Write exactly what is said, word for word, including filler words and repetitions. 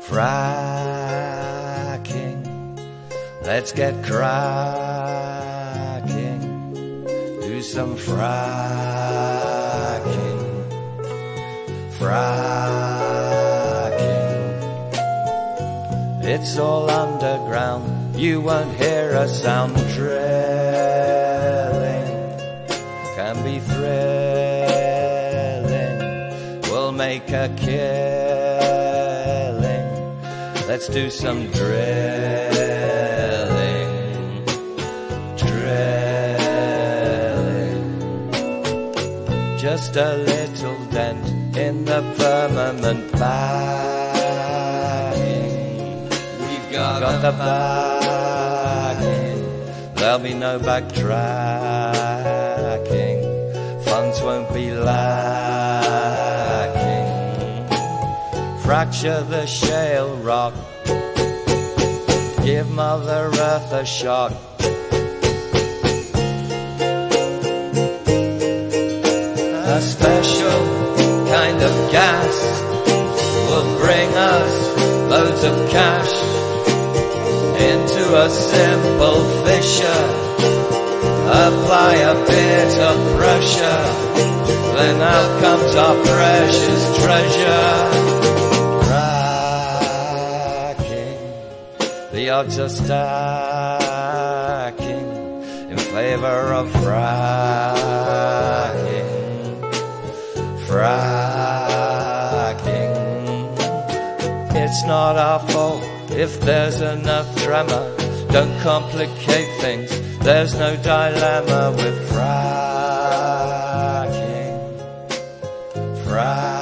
fracking. Let's get cracking. Do some fracking. Fracking. It's all underground. You won't hear a sound. Drilling can be thrilling. We'll make a killing. Let's do some drilling. Drilling. Just a little dent in the firmament. Bagging. We've got, got the bagging. There'll be no backtracking. Funds won't be lacking. Fracture the shale rock. Give Mother Earth a shock. A special kind of gas will bring us loads of cash into a simple fissure. Apply a bit of pressure, then out comes our precious treasure. Fracking, the odds are stacking in favor of fracking. Fracking. It's not our fault if there's enough tremor. Don't complicate things. There's no dilemma with fracking. Fracking.